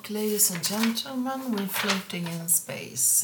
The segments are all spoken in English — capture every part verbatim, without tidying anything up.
o'clock, ladies and gentlemen. We're floating in space.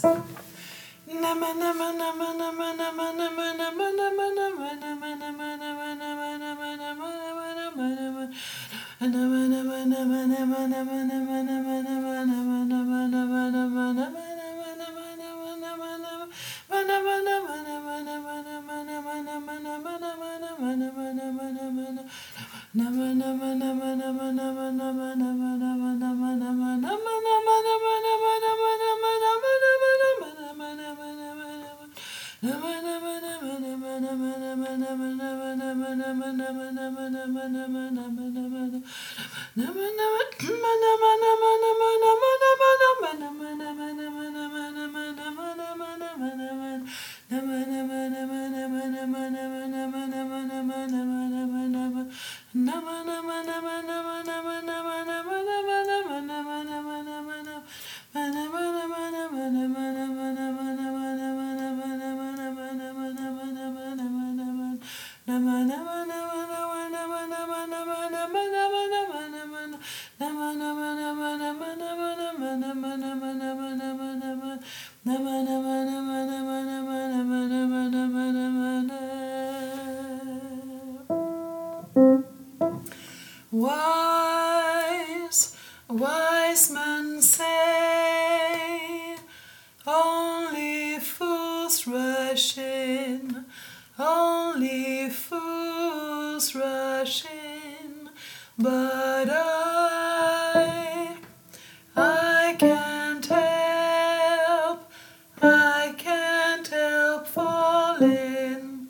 Wise, wise men say, only fools rush in, only fools rush in, but I, I can't help, I can't help falling,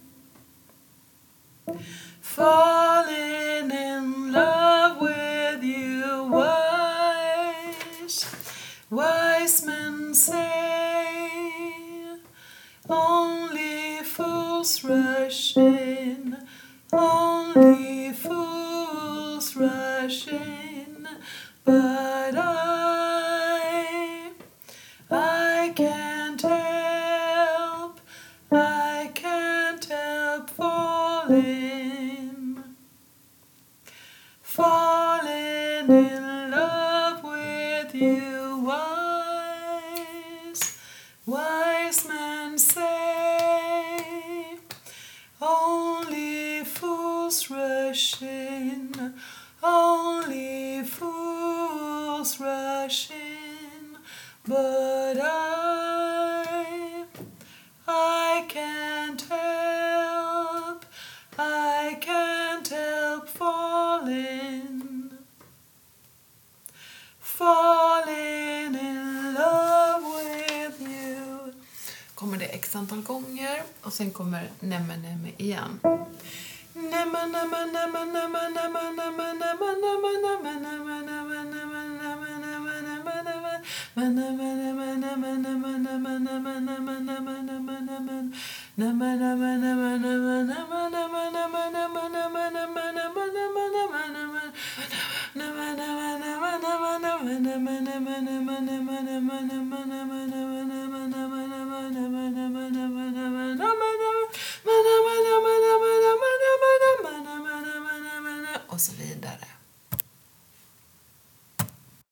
falling in love with you. Wise, wise men say, only fools rush in, only fools rush in, but I, I can't help, I can't help falling, falling in love with you. Wise, wise men say, only fools rush in, only fools rush in, but I, I can't help, I can't help falling, falling in love with you. Kommer det x antal gånger och sen kommer nämme nämme igen. Nämme nämme nämme nämme nämme nämme nämme nämme nämme nämme nämme nämme nämme nämme nämme